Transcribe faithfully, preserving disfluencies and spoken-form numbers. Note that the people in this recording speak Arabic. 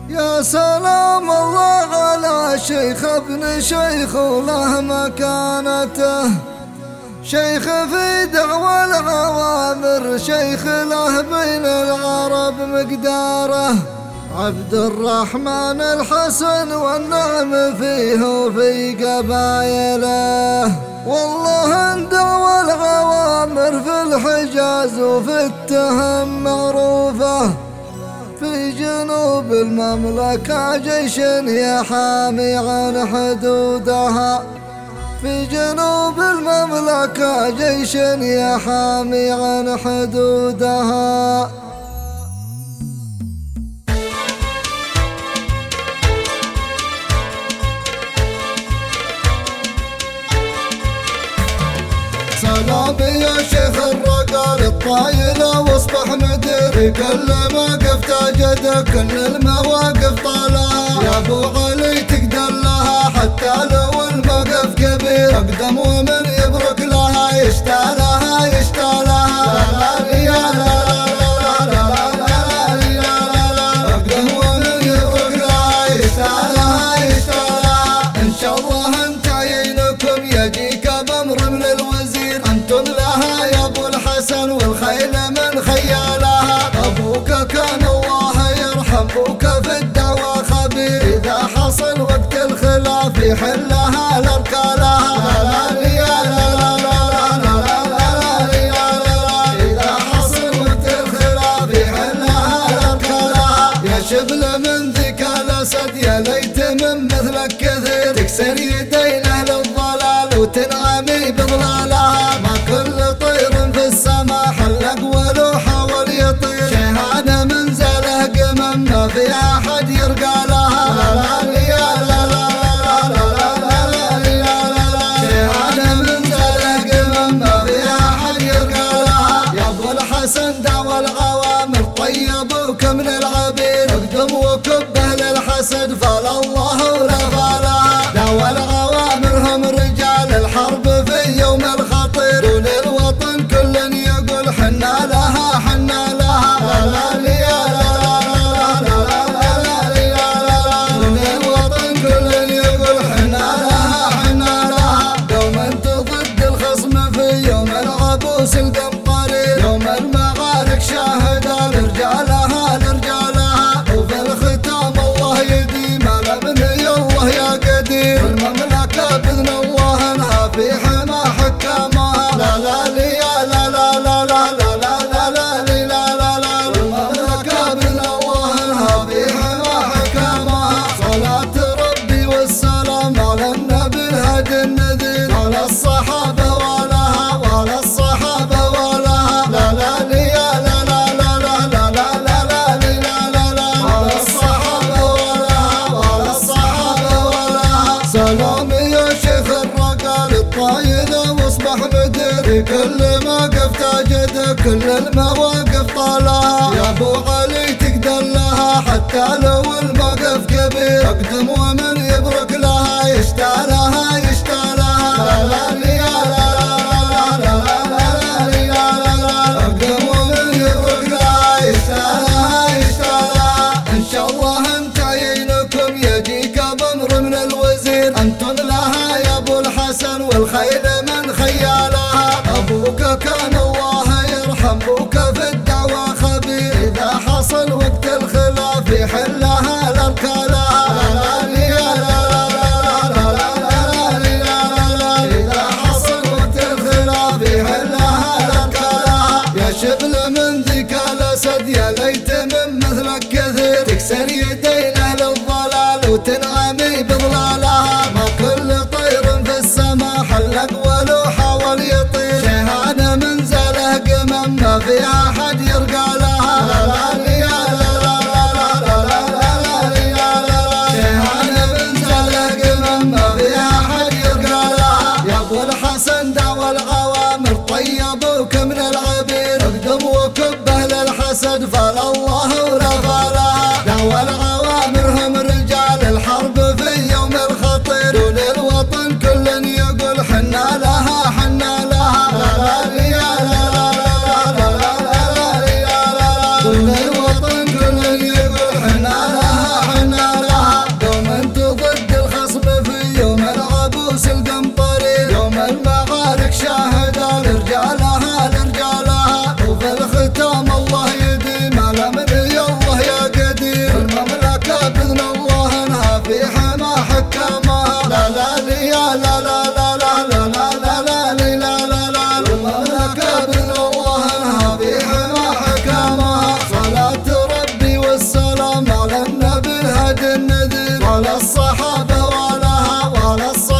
يا سلام الله على شيخ ابن شيخ وله مكانته، شيخ في دعوى العوامر، شيخ له بين العرب مقداره، عبد الرحمن الحسن والنعم فيه وفي قبايله. والله ان دعوى العوامر في الحجاز وفي التهم معروفه، في جنوب المملكة جيش يحامي عن حدودها، في جنوب المملكة جيش يحامي عن حدودها. سلام يا شيخ الرقال الطايلة واصبح مدير، كل موقف تجد كل المواقف طالعة، يا ابو علي تقدر لها حتى لو الموقف كبير، اقدم ومن يبرك لها يشتالها يشتالها. لا لا لا لا لا لا لا، اقدم ومن يبرك لها يشتالها يشتالها. ان شاء الله انت عينكم يجيك بامر من الوزير، انتم لها يا ابو الحسن والخيل من خيالها. ابوك كان الله يرحم ابوك في الدعوى خبير، اذا حصل وقت الخلاف يحلها لركالها. لا لا لا لا لا لا لا، اذا حصل وقت الخلاف يحلها لركالها. يا شبل من ذيك الاسد يا ليت من مثلك كثير، تكسر يدين اهل الضلال وتنعمي بضلالها. ما كل طير في السماء حلق ولو حاول يطير، شهادة منزله قمم ما في احد يرقى لها. لا لا لا لا لا لا، شهادة منزله قمم ما في احد يرقى لها. يا ابو الحسن دعوى العوامر طيبوك من العبير، اقدم وكبه للحسد فلا الله ولا فالها. دعوى العوامر هم رجال الحرب في يوم الخطير، دون الوطن كل يقول حنا لها حنا لها. لا لا لا لا لا، دون الوطن كل يقول حنا لها حنا لها. دوما ضد الخصم في يوم العبوس القمطري، يوم المعارك شاهدة لرجالها لرجالها. وفي الختام الله يديم على من الله يا قدير، المملكة بإذن الله انها في حما حكامها. لا لا لا لا لا لا لا لا لا لا لا لا، المملكة بإذن الله انها في حما حكامها. صلاة ربي والسلام على النبي الهادي النذير، على الصحابة ولها وعلى الصحابة ولها. لا لا لا لا لا لا لا لا لا لا لا، على الصحابة ولها وعلى الصحابة ولها. سلام يا شيخ الرقال الطايلة واصبح مدير، كل موقف تجد كل المواقف طالعة، يا ابو علي تقدر لها حتى لو الموقف كبير، اقدم ومن يبرك لها يشتالها يشتالها. لا لا لا لا لا لا، اقدم ومن يبرك لها يشتالها يشتالها. ان شاء الله انت عينكم يجيك بامر من الوزير، انتم لها يا ابو الحسن والخيل من خيالها. ابوك كان الله يرحم ابوك في الدعوى خبير، اذا حصل وقت الخلاف يحلها لركالها. لا لا لا لا لا، اذا حصل وقت الخلاف يحلها لركالها. يا شبل من ذيك الاسد يا ليت من مثلك كثير، تكسر يدين اهل الضلال وتنعمي بضلالها. ما كل طير في السماء حلق ولو حاول يطير، شهادة منزله قمم ما في احد يرقى لها. لا لا لا لا لا لا، شهادة منزله قمم ما في احد يرقى لها. يا ابو الحسن دعوى العوامر طيبوك من العبير، اقدم وكبه للحسد فلا الله ولا فالها. دعوى العوامر هم رجال الحرب في يوم الخطير، دون الوطن كل يقول حنا لها حنا لها. لا لا لا لا لا لا لا لا، على الصعود